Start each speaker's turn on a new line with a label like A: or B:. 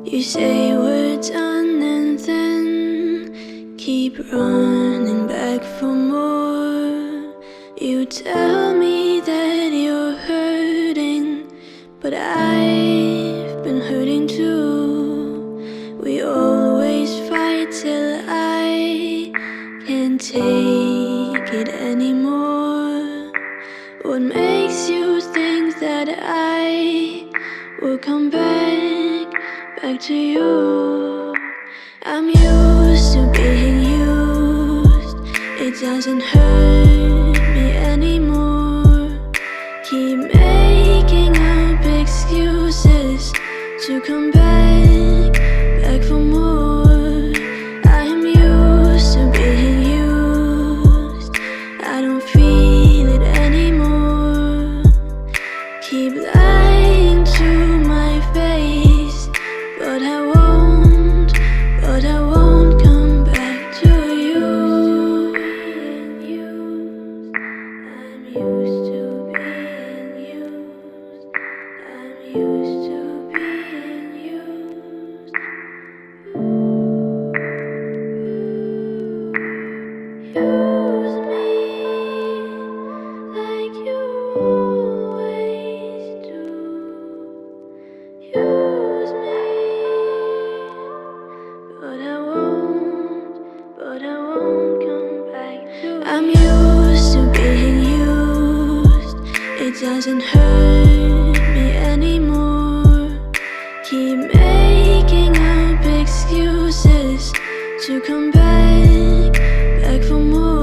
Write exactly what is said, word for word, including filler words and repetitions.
A: You say we're done and then keep running back for more. You tell me that you're hurting, but I've been hurting too. We always fight till I can't take it anymore. What makes you think that I will come back, back to you? I'm used to being used. It doesn't hurt me anymore. Keep making up excuses to come back, back for more. I'm used to being used. I don't feel it anymore. Keep lying to my face, but I won't, but I won't come back to you. I'm used to being used. I'm used to being used. Use me like you always do. Use me, but I won't, but I won't come back to you. I'm used to being used. It doesn't hurt me anymore. Keep making up excuses to come back, back for more.